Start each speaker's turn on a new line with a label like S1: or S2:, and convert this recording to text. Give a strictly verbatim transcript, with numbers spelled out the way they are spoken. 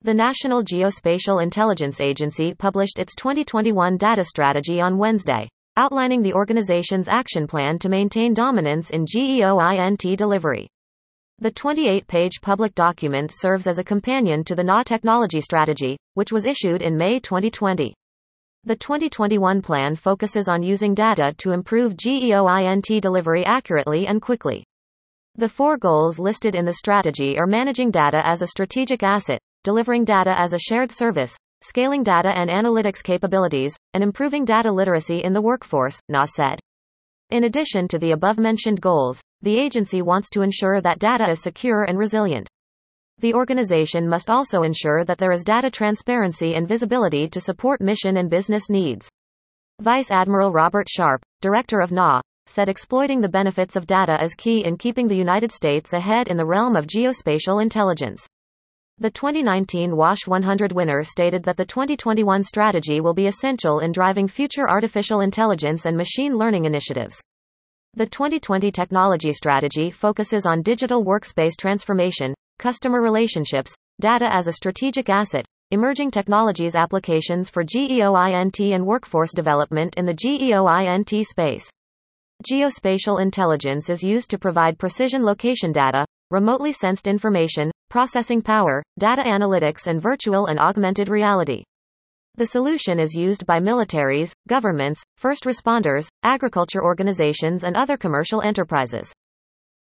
S1: The National Geospatial Intelligence Agency published its twenty twenty-one data strategy on Wednesday, outlining the organization's action plan to maintain dominance in GEOINT delivery. The twenty-eight page public document serves as a companion to the N A technology strategy, which was issued in May twenty twenty. The twenty twenty-one plan focuses on using data to improve GEOINT delivery accurately and quickly. The four goals listed in the strategy are managing data as a strategic asset, delivering data as a shared service, scaling data and analytics capabilities, and improving data literacy in the workforce, N A said. In addition to the above-mentioned goals, the agency wants to ensure that data is secure and resilient. The organization must also ensure that there is data transparency and visibility to support mission and business needs. Vice Admiral Robert Sharp, director of N A, said exploiting the benefits of data is key in keeping the United States ahead in the realm of geospatial intelligence. The twenty nineteen WASH one hundred winner stated that the twenty twenty-one strategy will be essential in driving future artificial intelligence and machine learning initiatives. The twenty twenty technology strategy focuses on digital workspace transformation, customer relationships, data as a strategic asset, emerging technologies applications for GEOINT and workforce development in the GEOINT space. Geospatial intelligence is used to provide precision location data, remotely sensed information, processing power, data analytics and virtual and augmented reality. The solution is used by militaries, governments, first responders, agriculture organizations and other commercial enterprises.